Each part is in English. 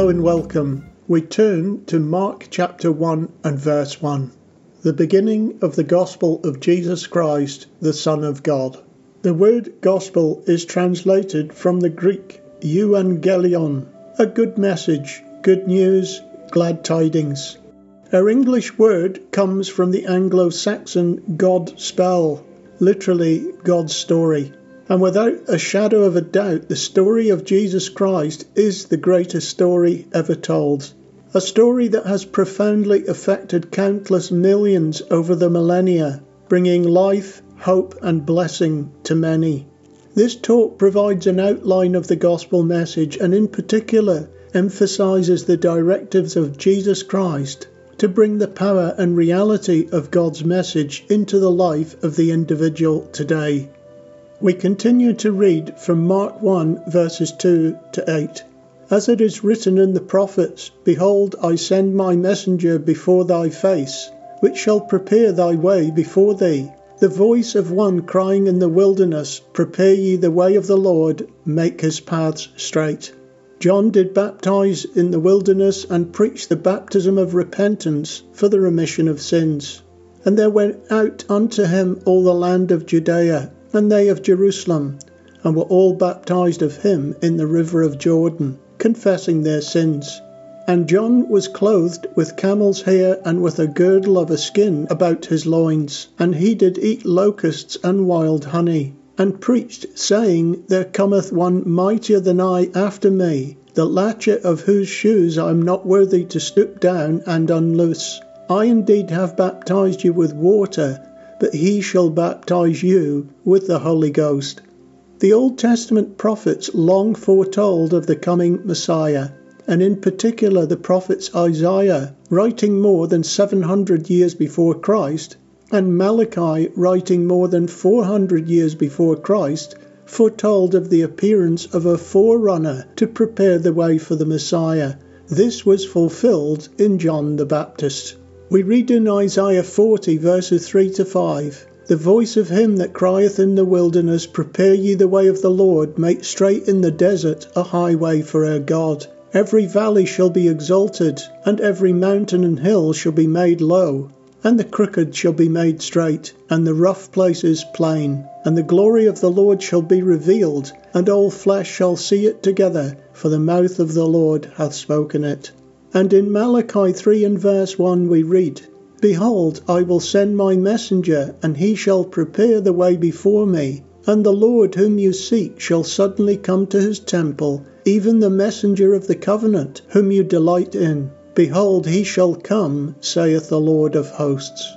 Hello and welcome. We turn to Mark chapter 1 and verse 1. The beginning of the gospel of Jesus Christ, the Son of God. The word gospel is translated from the Greek euangelion, a good message, good news, glad tidings. Our English word comes from the Anglo-Saxon God spell, literally God's story. And without a shadow of a doubt, the story of Jesus Christ is the greatest story ever told. A story that has profoundly affected countless millions over the millennia, bringing life, hope and blessing to many. This talk provides an outline of the gospel message and in particular emphasizes the directives of Jesus Christ to bring the power and reality of God's message into the life of the individual today. We continue to read from Mark 1 verses 2 to 8. As it is written in the prophets, Behold, I send my messenger before thy face, which shall prepare thy way before thee. The voice of one crying in the wilderness, Prepare ye the way of the Lord, make his paths straight. John did baptize in the wilderness and preach the baptism of repentance for the remission of sins. And there went out unto him all the land of Judea, and they of Jerusalem, and were all baptized of him in the river of Jordan, confessing their sins. And John was clothed with camel's hair and with a girdle of a skin about his loins, and he did eat locusts and wild honey, and preached, saying, There cometh one mightier than I after me, the latchet of whose shoes I am not worthy to stoop down and unloose. I indeed have baptized you with water, but he shall baptize you with the Holy Ghost. The Old Testament prophets long foretold of the coming Messiah, and in particular the prophets Isaiah, writing more than 700 years before Christ, and Malachi, writing more than 400 years before Christ, foretold of the appearance of a forerunner to prepare the way for the Messiah. This was fulfilled in John the Baptist. We read in Isaiah 40 verses 3 to 5, The voice of him that crieth in the wilderness, Prepare ye the way of the Lord, make straight in the desert a highway for our God. Every valley shall be exalted, and every mountain and hill shall be made low, and the crooked shall be made straight, and the rough places plain. And the glory of the Lord shall be revealed, and all flesh shall see it together, for the mouth of the Lord hath spoken it. And in Malachi 3 and verse 1 we read, Behold, I will send my messenger, and he shall prepare the way before me. And the Lord whom you seek shall suddenly come to his temple, even the messenger of the covenant, whom you delight in. Behold, he shall come, saith the Lord of hosts.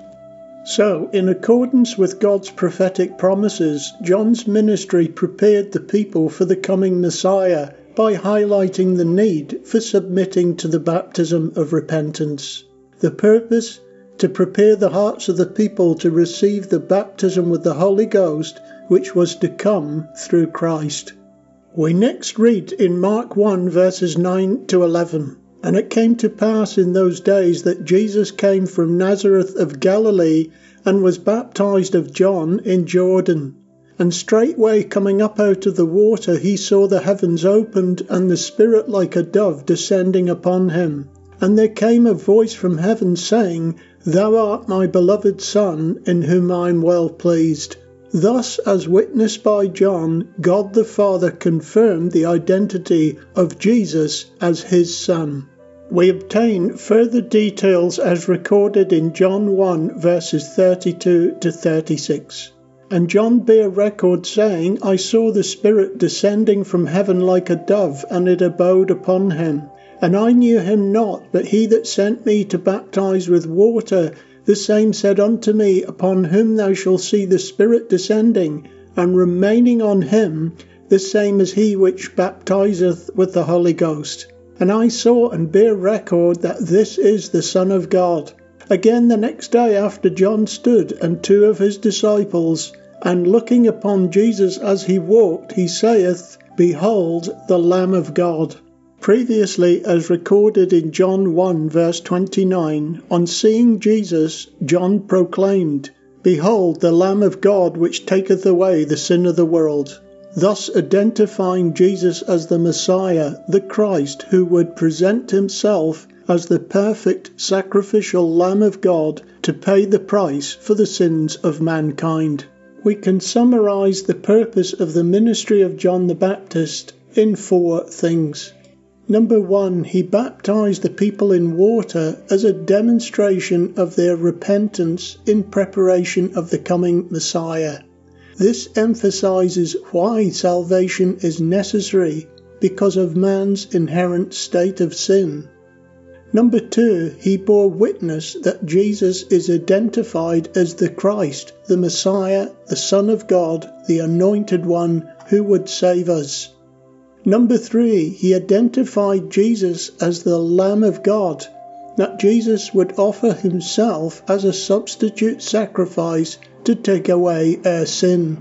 So, in accordance with God's prophetic promises, John's ministry prepared the people for the coming Messiah by highlighting the need for submitting to the baptism of repentance. The purpose? To prepare the hearts of the people to receive the baptism with the Holy Ghost, which was to come through Christ. We next read in Mark 1 verses 9 to 11. And it came to pass in those days that Jesus came from Nazareth of Galilee, and was baptized of John in Jordan. And straightway coming up out of the water he saw the heavens opened, and the Spirit like a dove descending upon him. And there came a voice from heaven saying, Thou art my beloved Son, in whom I am well pleased. Thus, as witnessed by John, God the Father confirmed the identity of Jesus as his Son. We obtain further details as recorded in John 1 verses 32 to 36. And John bare record, saying, I saw the Spirit descending from heaven like a dove, and it abode upon him. And I knew him not, but he that sent me to baptize with water, the same said unto me, Upon whom thou shalt see the Spirit descending, and remaining on him, the same as he which baptizeth with the Holy Ghost. And I saw and bare record that this is the Son of God. Again the next day after John stood, and 2 of his disciples, and looking upon Jesus as he walked, he saith, Behold the Lamb of God. Previously, as recorded in John 1 verse 29, on seeing Jesus, John proclaimed, Behold the Lamb of God which taketh away the sin of the world. thus identifying Jesus as the Messiah, the Christ, who would present himself as the perfect sacrificial Lamb of God to pay the price for the sins of mankind. We can summarize the purpose of the ministry of John the Baptist in 4 things. Number 1, he baptized the people in water as a demonstration of their repentance in preparation of the coming Messiah. This emphasizes why salvation is necessary, because of man's inherent state of sin. Number 2, he bore witness that Jesus is identified as the Christ, the Messiah, the Son of God, the Anointed One who would save us. Number 3, he identified Jesus as the Lamb of God, that Jesus would offer himself as a substitute sacrifice to take away our sin.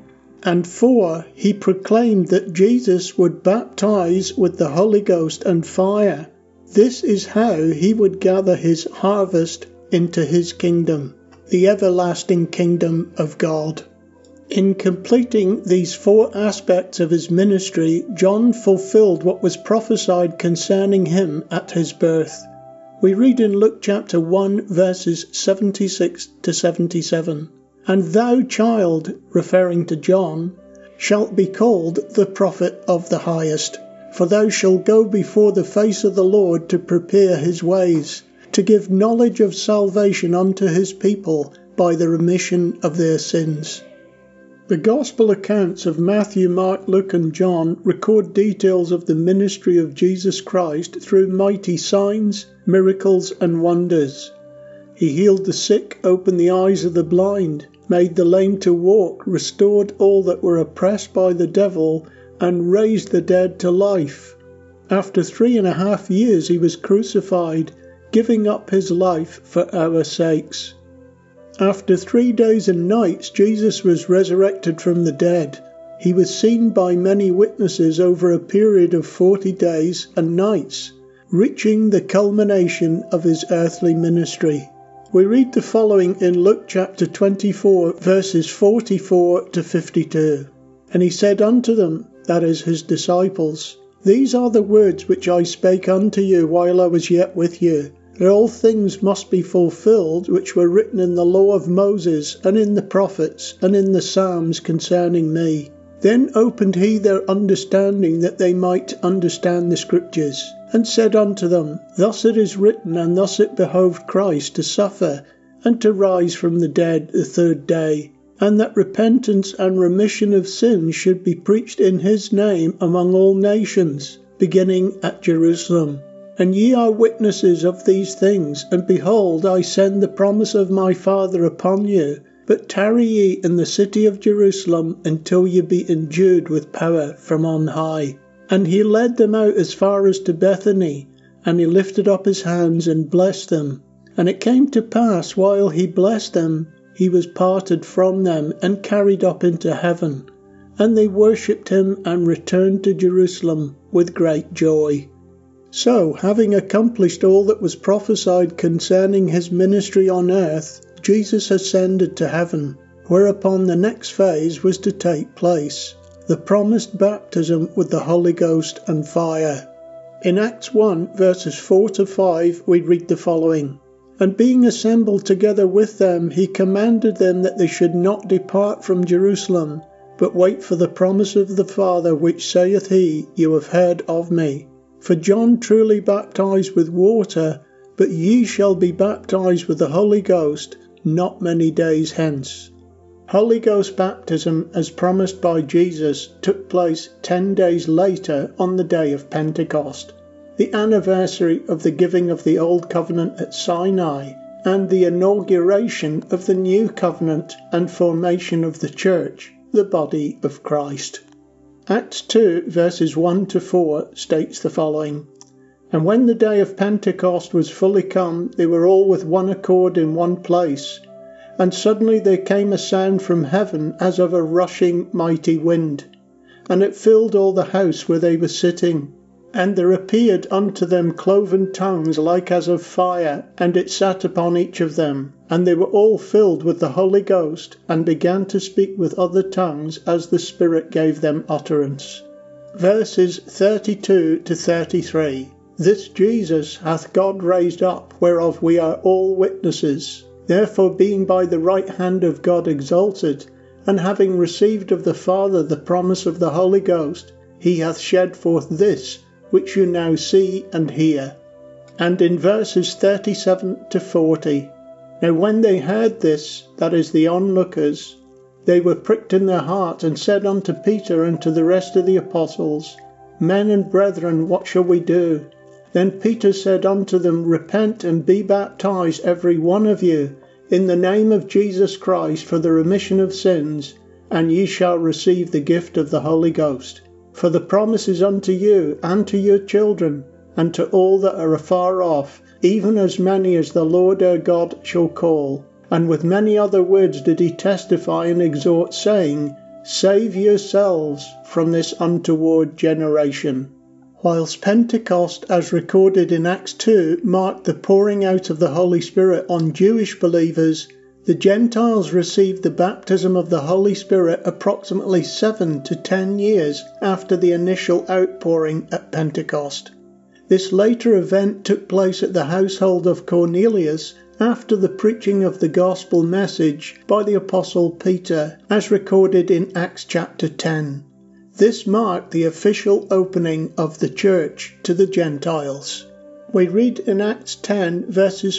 And 4, he proclaimed that Jesus would baptize with the Holy Ghost and fire. This is how he would gather his harvest into his kingdom, the everlasting kingdom of God. In completing these 4 aspects of his ministry, John fulfilled what was prophesied concerning him at his birth. We read in Luke chapter 1 verses 76 to 77, "And thou, child," referring to John, "shalt be called the prophet of the highest, for thou shalt go before the face of the Lord to prepare his ways, to give knowledge of salvation unto his people by the remission of their sins." The Gospel accounts of Matthew, Mark, Luke and John record details of the ministry of Jesus Christ through mighty signs, miracles and wonders. He healed the sick, opened the eyes of the blind, made the lame to walk, restored all that were oppressed by the devil, and raised the dead to life. After 3.5 years he was crucified, giving up his life for our sakes. After 3 days and nights, Jesus was resurrected from the dead. He was seen by many witnesses over a period of 40 days and nights, reaching the culmination of his earthly ministry. We read the following in Luke chapter 24, verses 44 to 52. "And he said unto them," that is, his disciples, "These are the words which I spake unto you while I was yet with you, that all things must be fulfilled which were written in the law of Moses, and in the prophets, and in the Psalms concerning me. Then opened he their understanding, that they might understand the Scriptures, and said unto them, Thus it is written, and thus it behoved Christ to suffer, and to rise from the dead the 3rd day, and that repentance and remission of sins should be preached in his name among all nations, beginning at Jerusalem. And ye are witnesses of these things, and behold, I send the promise of my Father upon you. But tarry ye in the city of Jerusalem until ye be endued with power from on high. And he led them out as far as to Bethany, and he lifted up his hands and blessed them. And it came to pass, while he blessed them, he was parted from them and carried up into heaven. And they worshipped him and returned to Jerusalem with great joy." So, having accomplished all that was prophesied concerning his ministry on earth, Jesus ascended to heaven, whereupon the next phase was to take place, the promised baptism with the Holy Ghost and fire. In Acts 1 verses 4 to 5 we read the following, "And being assembled together with them, he commanded them that they should not depart from Jerusalem, but wait for the promise of the Father, which saith he, You have heard of me. For John truly baptized with water, but ye shall be baptized with the Holy Ghost not many days hence." Holy Ghost baptism, as promised by Jesus, took place 10 days later on the day of Pentecost, the anniversary of the giving of the Old Covenant at Sinai, and the inauguration of the New Covenant and formation of the Church, the body of Christ. Acts 2 verses 1 to 4 states the following, "And when the day of Pentecost was fully come, they were all with one accord in one place. And suddenly there came a sound from heaven as of a rushing mighty wind, and it filled all the house where they were sitting. And there appeared unto them cloven tongues like as of fire, and it sat upon each of them. And they were all filled with the Holy Ghost, and began to speak with other tongues as the Spirit gave them utterance. Verses 32 to 33. This Jesus hath God raised up, whereof we are all witnesses. Therefore being by the right hand of God exalted, and having received of the Father the promise of the Holy Ghost, he hath shed forth this, which you now see and hear. And in verses 37 to 40, Now when they heard this, that is the onlookers, they were pricked in their heart, and said unto Peter and to the rest of the apostles, Men and brethren, what shall we do? Then Peter said unto them, Repent and be baptized every one of you, in the name of Jesus Christ, for the remission of sins, and ye shall receive the gift of the Holy Ghost. For the promise is unto you, and to your children, and to all that are afar off, even as many as the Lord our God shall call. And with many other words did he testify and exhort, saying, Save yourselves from this untoward generation. Whilst Pentecost, as recorded in Acts 2, marked the pouring out of the Holy Spirit on Jewish believers, the Gentiles received the baptism of the Holy Spirit approximately 7 to 10 years after the initial outpouring at Pentecost. This later event took place at the household of Cornelius after the preaching of the gospel message by the Apostle Peter, as recorded in Acts chapter 10. This marked the official opening of the church to the Gentiles. We read in Acts 10 verses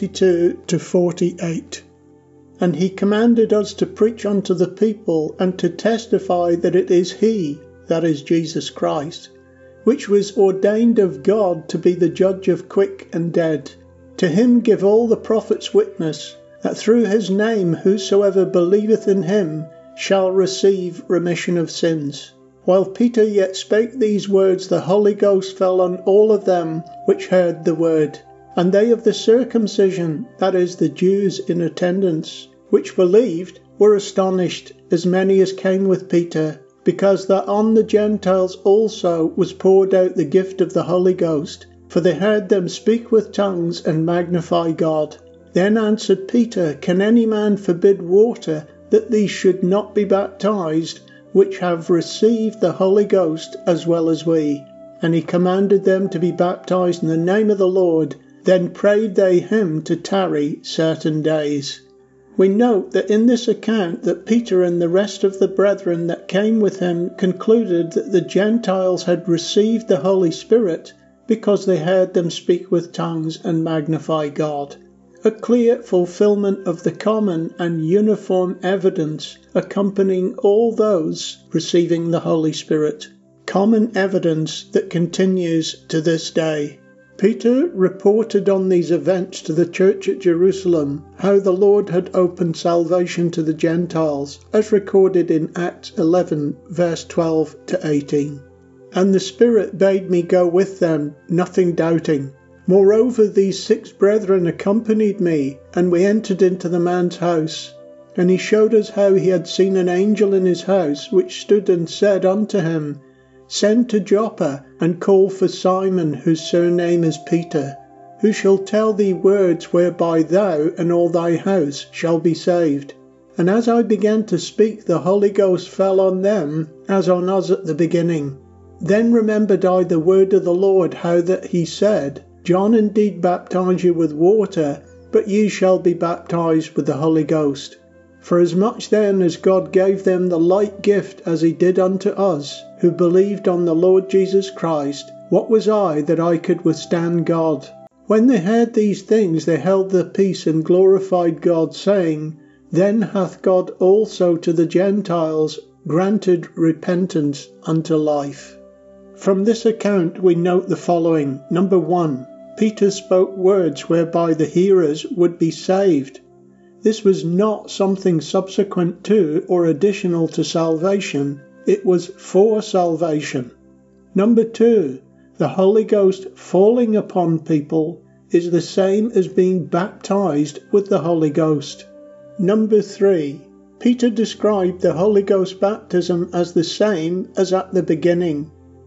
42 to 48. And he commanded us to preach unto the people, and to testify that it is he, that is Jesus Christ, which was ordained of God to be the judge of quick and dead. To him give all the prophets witness, that through his name whosoever believeth in him shall receive remission of sins. While Peter yet spake these words, the Holy Ghost fell on all of them which heard the word. And they of the circumcision, that is, the Jews in attendance, which believed, were astonished, as many as came with Peter, because that on the Gentiles also was poured out the gift of the Holy Ghost, for they heard them speak with tongues and magnify God. Then answered Peter, Can any man forbid water, that these should not be baptized, which have received the Holy Ghost as well as we? And he commanded them to be baptized in the name of the Lord. Then prayed they him to tarry certain days. We note that in this account that Peter and the rest of the brethren that came with him concluded that the Gentiles had received the Holy Spirit because they heard them speak with tongues and magnify God. A clear fulfillment of the common and uniform evidence accompanying all those receiving the Holy Spirit. Common evidence that continues to this day. Peter reported on these events to the church at Jerusalem, how the Lord had opened salvation to the Gentiles, as recorded in Acts 11, verse 12 to 18. And the Spirit bade me go with them, nothing doubting. Moreover, these 6 brethren accompanied me, and we entered into the man's house. And he showed us how he had seen an angel in his house, which stood and said unto him, Send to Joppa, and call for Simon, whose surname is Peter, who shall tell thee words whereby thou and all thy house shall be saved. And as I began to speak, the Holy Ghost fell on them, as on us at the beginning. Then remembered I the word of the Lord, how that he said, John indeed baptized you with water, but ye shall be baptized with the Holy Ghost. For as much then as God gave them the like gift as he did unto us, who believed on the Lord Jesus Christ, what was I that I could withstand God? When they heard these things, they held their peace and glorified God, saying, Then hath God also to the Gentiles granted repentance unto life. From this account we note the following. Number 1. Peter spoke words whereby the hearers would be saved. This was not something subsequent to or additional to salvation. It was for salvation. Number 2. The Holy Ghost falling upon people is the same as being baptized with the Holy Ghost. Number 3. Peter described the Holy Ghost baptism as the same as at the beginning.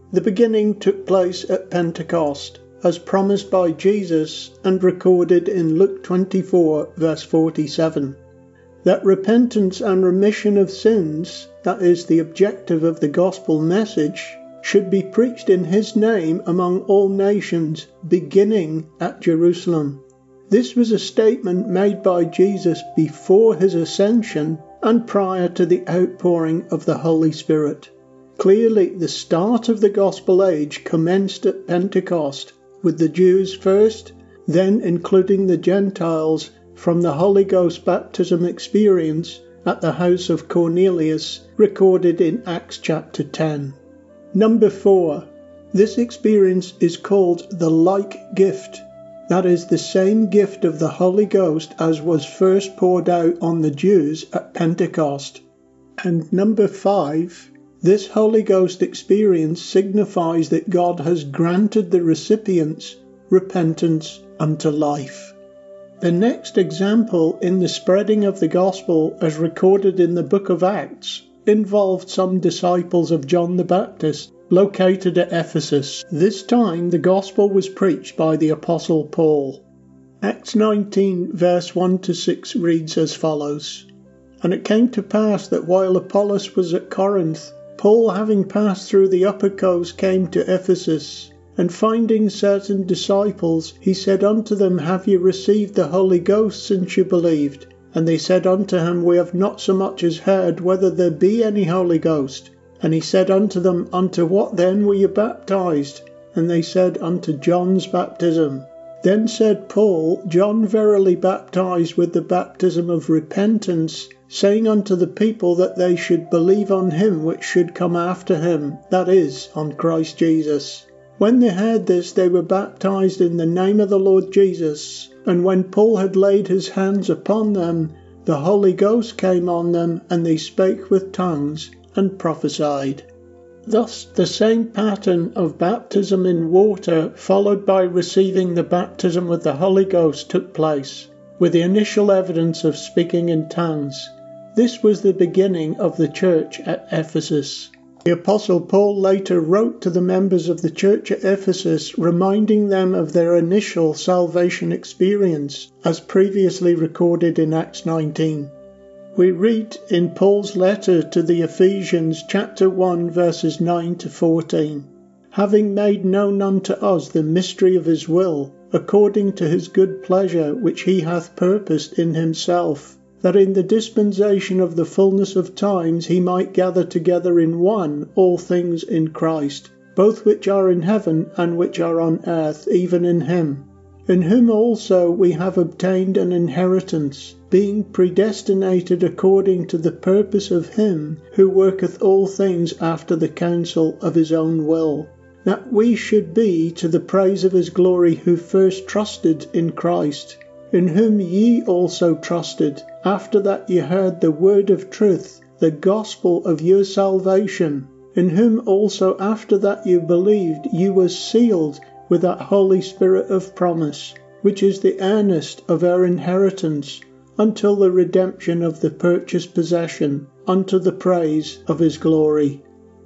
The beginning took place at Pentecost, as promised by Jesus and recorded in Luke 24 verse 47. That repentance and remission of sins, that is the objective of the gospel message, should be preached in his name among all nations, beginning at Jerusalem. This was a statement made by Jesus before his ascension and prior to the outpouring of the Holy Spirit. Clearly, the start of the gospel age commenced at Pentecost, with the Jews first, then including the Gentiles from the Holy Ghost baptism experience at the house of Cornelius, recorded in Acts chapter 10. Number 4. This experience is called the like gift. That is the same gift of the Holy Ghost as was first poured out on the Jews at Pentecost. And number 5. This Holy Ghost experience signifies that God has granted the recipients repentance unto life. The next example in the spreading of the gospel as recorded in the book of Acts involved some disciples of John the Baptist located at Ephesus. This time the gospel was preached by the Apostle Paul. Acts 19 verse 1 to 6 reads as follows. And it came to pass that while Apollos was at Corinth, Paul, having passed through the upper coast, came to Ephesus. And finding certain disciples, he said unto them, Have ye received the Holy Ghost since you believed? And they said unto him, We have not so much as heard whether there be any Holy Ghost. And he said unto them, Unto what then were you baptized? And they said, Unto John's baptism. Then said Paul, John verily baptized with the baptism of repentance, saying unto the people that they should believe on him which should come after him, that is, on Christ Jesus. When they heard this, they were baptized in the name of the Lord Jesus. And when Paul had laid his hands upon them, the Holy Ghost came on them, and they spake with tongues and prophesied. Thus the same pattern of baptism in water followed by receiving the baptism with the Holy Ghost took place, with the initial evidence of speaking in tongues. This was the beginning of the church at Ephesus. The Apostle Paul later wrote to the members of the church at Ephesus, reminding them of their initial salvation experience, as previously recorded in Acts 19. We read in Paul's letter to the Ephesians chapter 1 verses 9 to 14, Having made known unto us the mystery of his will, according to his good pleasure which he hath purposed in himself, that in the dispensation of the fullness of times he might gather together in one all things in Christ, both which are in heaven and which are on earth, even in him. In whom also we have obtained an inheritance, being predestinated according to the purpose of him who worketh all things after the counsel of his own will, that we should be to the praise of his glory who first trusted in Christ, in whom ye also trusted, after that ye heard the word of truth, the gospel of your salvation, in whom also after that you believed ye were sealed with that Holy Spirit of promise, which is the earnest of our inheritance, until the redemption of the purchased possession, unto the praise of his glory.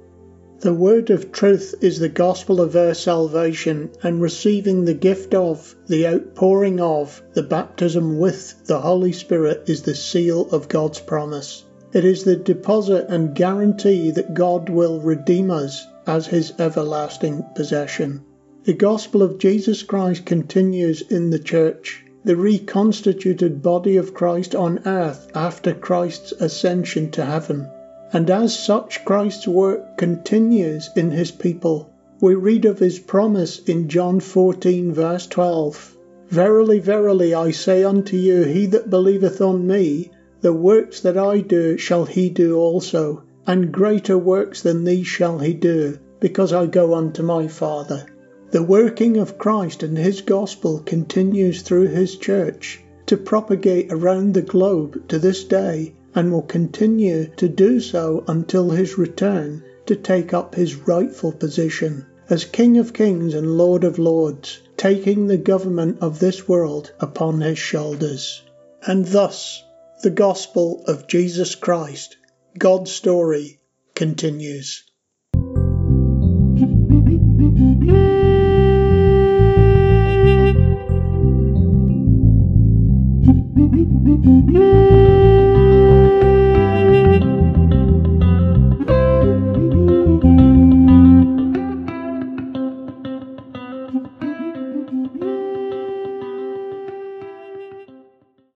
The word of truth is the gospel of our salvation, and receiving the gift of, the outpouring of, the baptism with the Holy Spirit is the seal of God's promise. It is the deposit and guarantee that God will redeem us as his everlasting possession. The gospel of Jesus Christ continues in the church, the reconstituted body of Christ on earth after Christ's ascension to heaven. And as such Christ's work continues in his people. We read of his promise in John 14 verse 12. Verily, verily, I say unto you, he that believeth on me, the works that I do shall he do also, and greater works than these shall he do, because I go unto my Father. The working of Christ and his gospel continues through his church to propagate around the globe to this day, and will continue to do so until his return to take up his rightful position as King of Kings and Lord of Lords, taking the government of this world upon his shoulders. And thus, the gospel of Jesus Christ, God's story, continues.